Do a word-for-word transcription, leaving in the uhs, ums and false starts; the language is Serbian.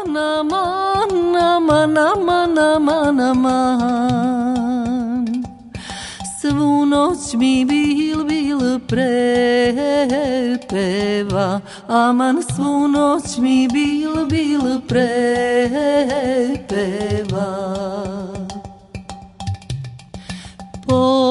aman, aman, aman, aman, aman. Svu noć mi bil, bil prepeva, aman, svu noć mi bil, bil prepeva. Po